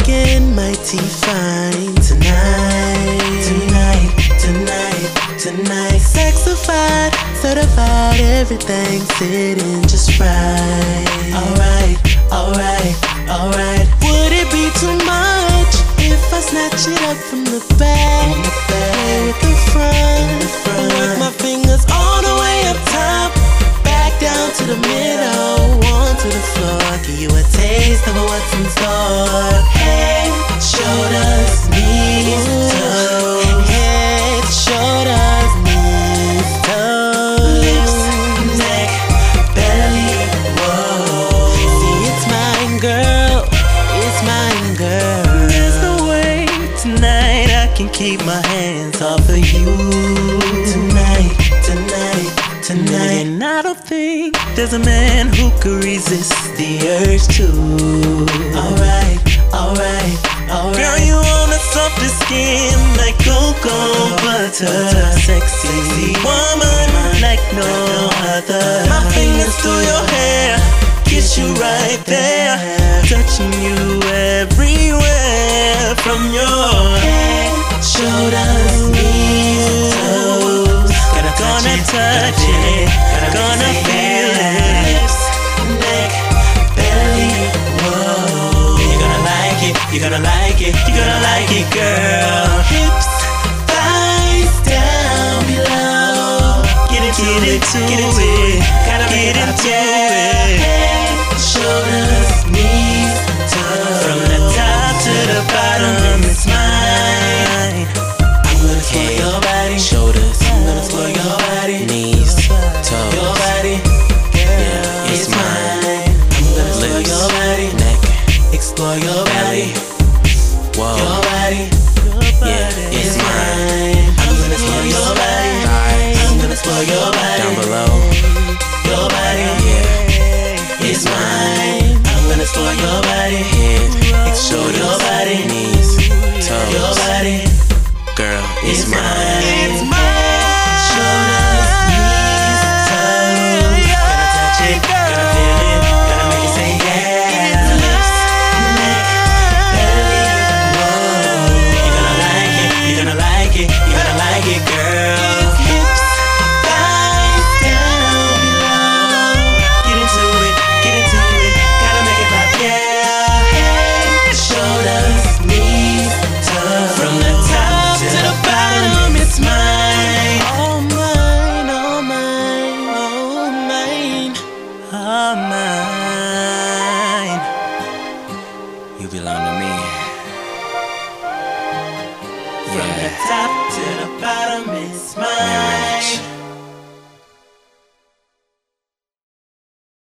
looking mighty fine tonight. Tonight. Sexified, certified, everything sitting just right. Alright. Would it be too much if I snatch it up from the back? With the front. Work my fingers all the way up top, back down to the middle, onto the floor. Give you a taste of what's in store. Head, shoulders, knees, toes. Head, shoulders, knees, toes. Lips, neck, belly, whoa. See, it's mine, girl. It's mine, girl. There's no way tonight I can keep my hands off of you. Tonight. And I don't think there's a man who could resist the urge to. Alright. Girl, you on the softest skin like cocoa butter. Sexy woman like no other. My fingers through your hair, kiss you right there, touching you everywhere, from your head, shoulders, knees, toes. Gonna touch it, gonna feel it. Lips, neck, belly, whoa. You're gonna like it, girl. Hips, thighs, down below. Get into it, gotta get into it. Head, shoulders, knees, toes. From the top to the bottom, it's mine. I'm gonna explore your body, shoulders. I'm gonna explore your body, knees, toes. Your body, yeah, it's mine. I'm gonna explore your body, neck, explore your body, whoa. Your body, yeah, it's mine. I'm gonna explore your body, I'm gonna explore your body, down below. Your body, yeah, it's mine. I'm gonna explore your body, head, explore your body, knees, toes. Your body, girl, it's mine. It's mine. Shoulders, knees, toes. Gotta touch it, gotta feel it, gotta make it say yeah. Lips, neck, belly, whoa. You're gonna like it, girl. Hips, thighs, down below. Get into it, gotta make it pop, yeah. Head, shoulders, knees, toes. From the top to the bottom, it's mine. All mine. You belong to me. From the top to the bottom, it's mine.